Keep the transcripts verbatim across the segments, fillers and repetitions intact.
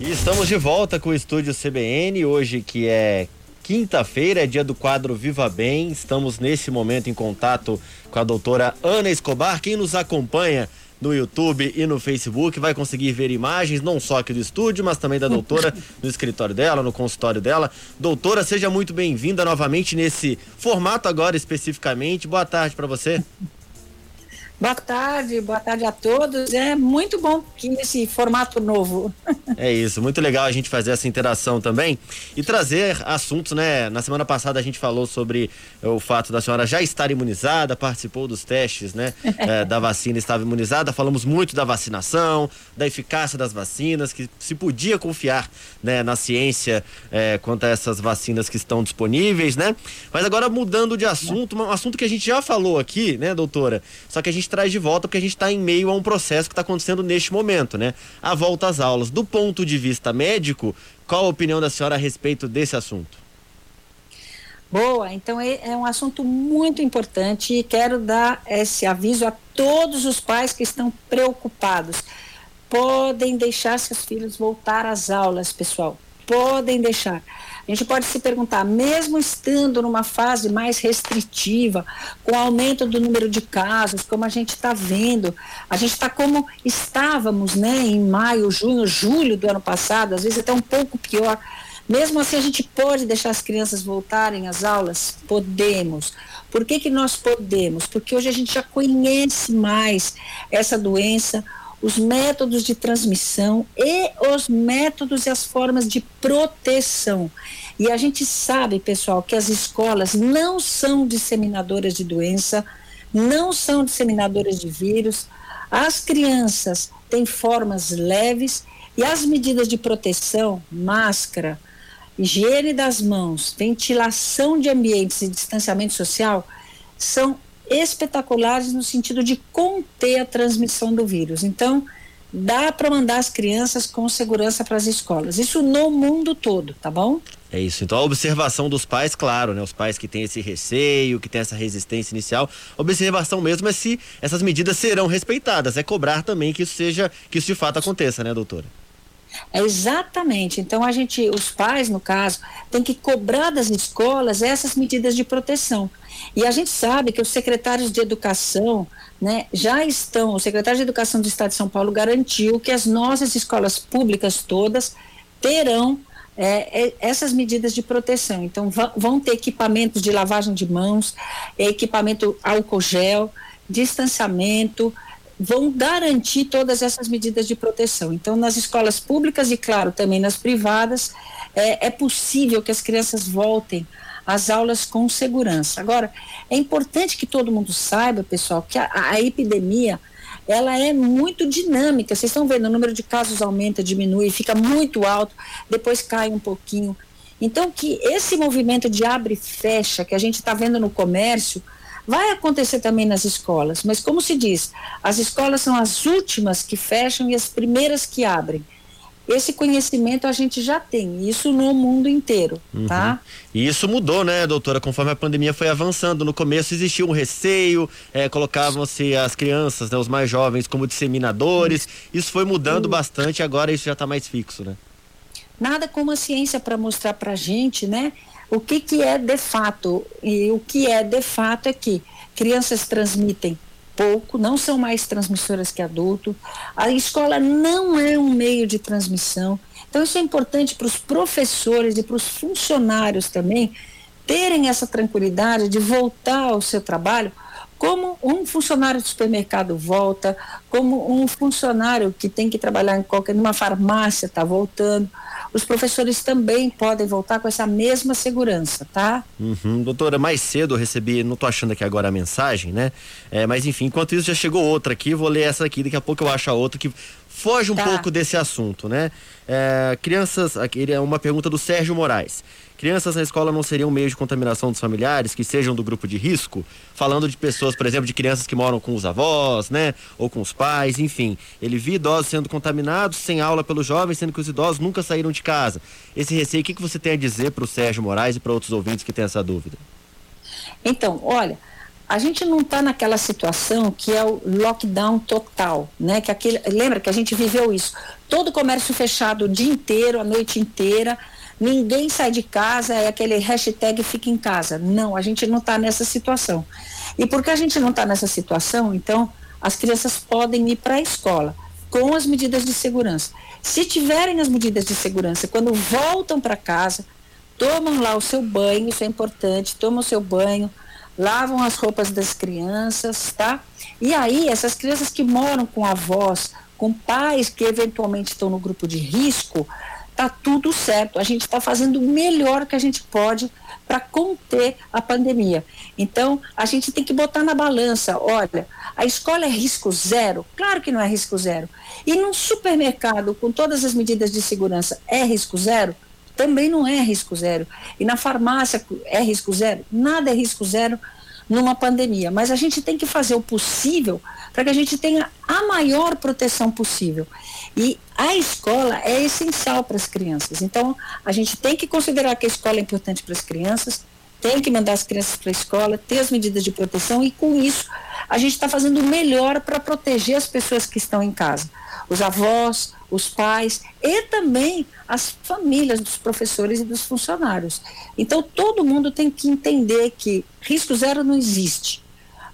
E estamos de volta com o Estúdio C B N, hoje que é quinta-feira, é dia do quadro Viva Bem. Estamos nesse momento em contato com a doutora Ana Escobar. Quem nos acompanha no YouTube e no Facebook vai conseguir ver imagens, não só aqui do estúdio, mas também da doutora no escritório dela, no consultório dela. Doutora, seja muito bem-vinda novamente nesse formato agora especificamente. Boa tarde para você. Boa tarde, boa tarde a todos. É muito bom que esse formato novo. É isso, muito legal a gente fazer essa interação também e trazer assuntos, né? Na semana passada a gente falou sobre o fato da senhora já estar imunizada, participou dos testes, né? É, da vacina, estava imunizada. Falamos muito da vacinação, da eficácia das vacinas, que se podia confiar, né, na ciência é, quanto a essas vacinas que estão disponíveis, né? Mas agora mudando de assunto, um assunto que a gente já falou aqui, né, doutora? Só que a gente traz de volta porque a gente está em meio a um processo que está acontecendo neste momento, né? A volta às aulas. Do ponto de vista médico, qual a opinião da senhora a respeito desse assunto? Boa, então é, é um assunto muito importante e quero dar esse aviso a todos os pais que estão preocupados. Podem deixar seus filhos voltar às aulas, pessoal. Podem deixar. A gente pode se perguntar, mesmo estando numa fase mais restritiva, com o aumento do número de casos, como a gente está vendo, a gente está como estávamos, né, em maio, junho, julho do ano passado, às vezes até um pouco pior. Mesmo assim, a gente pode deixar as crianças voltarem às aulas? Podemos. Por que que nós podemos? Porque hoje a gente já conhece mais essa doença, os métodos de transmissão e os métodos e as formas de proteção. E a gente sabe, pessoal, que as escolas não são disseminadoras de doença, não são disseminadoras de vírus. As crianças têm formas leves e as medidas de proteção, máscara, higiene das mãos, ventilação de ambientes e distanciamento social, são espetaculares no sentido de conter a transmissão do vírus. Então, dá para mandar as crianças com segurança para as escolas. Isso no mundo todo, tá bom? É isso. Então, a observação dos pais, claro, né? Os pais que têm esse receio, que têm essa resistência inicial, observação mesmo é se essas medidas serão respeitadas. É cobrar também que isso seja, que isso de fato aconteça, né, doutora? É exatamente. Então, a gente, os pais, no caso, tem que cobrar das escolas essas medidas de proteção. E a gente sabe que os secretários de educação, né, já estão, o secretário de Educação do Estado de São Paulo garantiu que as nossas escolas públicas todas terão é, é, essas medidas de proteção. Então, vão ter equipamentos de lavagem de mãos, equipamento álcool gel, distanciamento, vão garantir todas essas medidas de proteção. Então, nas escolas públicas e, claro, também nas privadas, é, é possível que as crianças voltem às aulas com segurança. Agora, é importante que todo mundo saiba, pessoal, que a, a epidemia, ela é muito dinâmica. Vocês estão vendo, o número de casos aumenta, diminui, fica muito alto, depois cai um pouquinho. Então, que esse movimento de abre e fecha, que a gente está vendo no comércio, vai acontecer também nas escolas, mas como se diz, as escolas são as últimas que fecham e as primeiras que abrem. Esse conhecimento a gente já tem, isso no mundo inteiro, uhum. Tá? E isso mudou, né, doutora, conforme a pandemia foi avançando. No começo existia um receio, é, colocavam-se as crianças, né, os mais jovens como disseminadores, isso foi mudando uhum. bastante, agora isso já está mais fixo, né? Nada como a ciência para mostrar para a gente, né, o que que é de fato, e o que é de fato é que crianças transmitem pouco, não são mais transmissoras que adultos, a escola não é um meio de transmissão, então isso é importante para os professores e para os funcionários também terem essa tranquilidade de voltar ao seu trabalho como um funcionário do supermercado volta, como um funcionário que tem que trabalhar em qualquer, numa farmácia está voltando. Os professores também podem voltar com essa mesma segurança, tá? Uhum. Doutora, mais cedo eu recebi, não tô achando aqui agora a mensagem, né? É, mas enfim, enquanto isso já chegou outra aqui, vou ler essa aqui, daqui a pouco eu acho a outra que foge um tá. pouco desse assunto, né? É, crianças, aqui é uma pergunta do Sérgio Moraes. Crianças na escola não seriam meio de contaminação dos familiares que sejam do grupo de risco? Falando de pessoas, por exemplo, de crianças que moram com os avós, né? Ou com os pais, enfim. Ele viu idosos sendo contaminados, sem aula pelos jovens, sendo que os idosos nunca saíram de casa. Esse receio, o que, que você tem a dizer para o Sérgio Moraes e para outros ouvintes que têm essa dúvida? Então, olha, a gente não está naquela situação que é o lockdown total, né? Que aquele, lembra que a gente viveu isso? Todo o comércio fechado o dia inteiro, a noite inteira, ninguém sai de casa, é aquele hashtag fica em casa. Não, a gente não está nessa situação. E porque a gente não está nessa situação, então as crianças podem ir para a escola com as medidas de segurança. Se tiverem as medidas de segurança, quando voltam para casa, tomam lá o seu banho, isso é importante, tomam o seu banho, lavam as roupas das crianças, tá? E aí, essas crianças que moram com avós, com pais que eventualmente estão no grupo de risco, tá tudo certo. A gente está fazendo o melhor que a gente pode para conter a pandemia. Então, a gente tem que botar na balança, olha, a escola é risco zero? Claro que não é risco zero. E num supermercado, com todas as medidas de segurança, é risco zero? Também não é risco zero. E na farmácia é risco zero? Nada é risco zero numa pandemia. Mas a gente tem que fazer o possível para que a gente tenha a maior proteção possível. E a escola é essencial para as crianças. Então, a gente tem que considerar que a escola é importante para as crianças, tem que mandar as crianças para a escola, ter as medidas de proteção, e com isso a gente está fazendo o melhor para proteger as pessoas que estão em casa. Os avós, os pais e também as famílias dos professores e dos funcionários. Então, todo mundo tem que entender que risco zero não existe,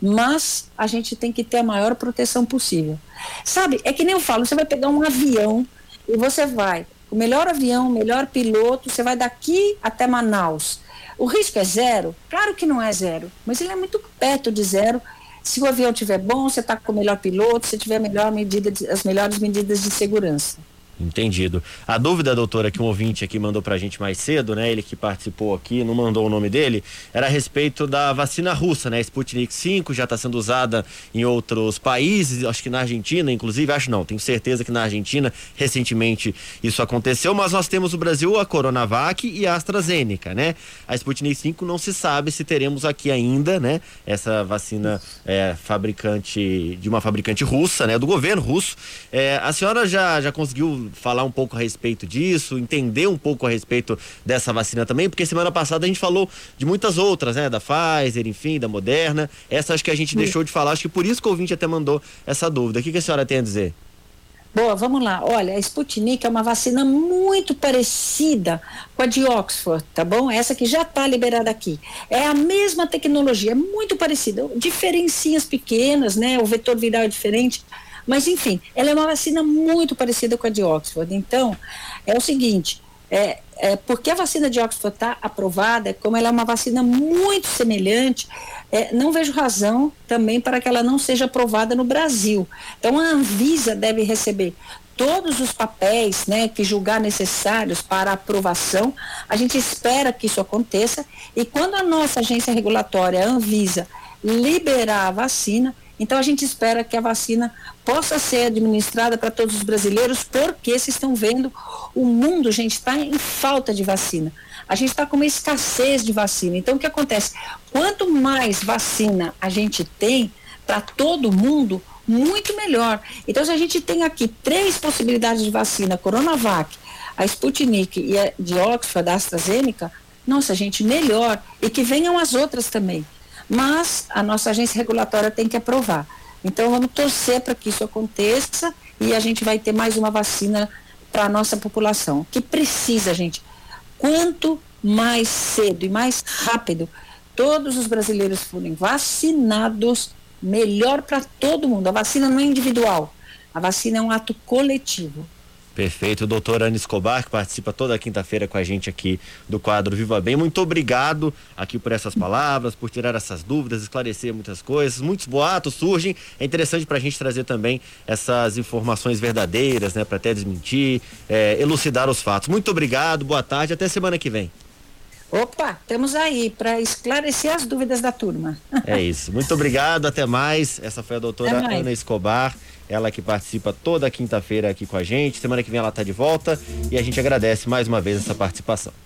mas a gente tem que ter a maior proteção possível. Sabe, é que nem eu falo, você vai pegar um avião e você vai, o melhor avião, o melhor piloto, você vai daqui até Manaus. O risco é zero? Claro que não é zero, mas ele é muito perto de zero. Se o avião estiver bom, você está com o melhor piloto, se tiver melhor medida de, as melhores medidas de segurança. Entendido. A dúvida, doutora, que um ouvinte aqui mandou pra gente mais cedo, né? Ele que participou aqui, não mandou o nome dele, era a respeito da vacina russa, né? Sputnik cinco já está sendo usada em outros países, acho que na Argentina, inclusive, acho não, tenho certeza que na Argentina, recentemente isso aconteceu, mas nós temos o Brasil, a Coronavac e a AstraZeneca, né? A Sputnik cinco não se sabe se teremos aqui ainda, né? Essa vacina é, fabricante, de uma fabricante russa, né? Do governo russo. É, a senhora já, já conseguiu falar um pouco a respeito disso, entender um pouco a respeito dessa vacina também, porque semana passada a gente falou de muitas outras, né, da Pfizer, enfim, da Moderna. Essa acho que a gente Sim. deixou de falar, acho que por isso que o ouvinte até mandou essa dúvida. O que, que a senhora tem a dizer? Boa, vamos lá. Olha, a Sputnik é uma vacina muito parecida com a de Oxford, tá bom? Essa que já está liberada aqui. É a mesma tecnologia, é muito parecida, diferencinhas pequenas, né, o vetor viral é diferente. Mas, enfim, ela é uma vacina muito parecida com a de Oxford. Então, é o seguinte, é, é, porque a vacina de Oxford está aprovada, como ela é uma vacina muito semelhante, é, não vejo razão também para que ela não seja aprovada no Brasil. Então, a Anvisa deve receber todos os papéis, né, que julgar necessários para a aprovação. A gente espera que isso aconteça, e quando a nossa agência regulatória, a Anvisa, liberar a vacina, então a gente espera que a vacina possa ser administrada para todos os brasileiros, porque vocês estão vendo, o mundo, gente, está em falta de vacina. A gente está com uma escassez de vacina. Então o que acontece? Quanto mais vacina a gente tem para todo mundo, muito melhor. Então se a gente tem aqui três possibilidades de vacina, a Coronavac, a Sputnik e a de Oxford, a AstraZeneca, nossa, gente, melhor. E que venham as outras também. Mas a nossa agência regulatória tem que aprovar. Então vamos torcer para que isso aconteça e a gente vai ter mais uma vacina para a nossa população, que precisa, gente. Quanto mais cedo e mais rápido todos os brasileiros forem vacinados, melhor para todo mundo. A vacina não é individual, a vacina é um ato coletivo. Perfeito, doutora Ana Escobar, que participa toda quinta-feira com a gente aqui do quadro Viva Bem. Muito obrigado aqui por essas palavras, por tirar essas dúvidas, esclarecer muitas coisas. Muitos boatos surgem, é interessante para a gente trazer também essas informações verdadeiras, né, para até desmentir, é, elucidar os fatos. Muito obrigado, boa tarde, até semana que vem. Opa, estamos aí para esclarecer as dúvidas da turma. É isso, muito obrigado, até mais. Essa foi a doutora Ana Escobar, ela que participa toda quinta-feira aqui com a gente. Semana que vem ela está de volta e a gente agradece mais uma vez essa participação.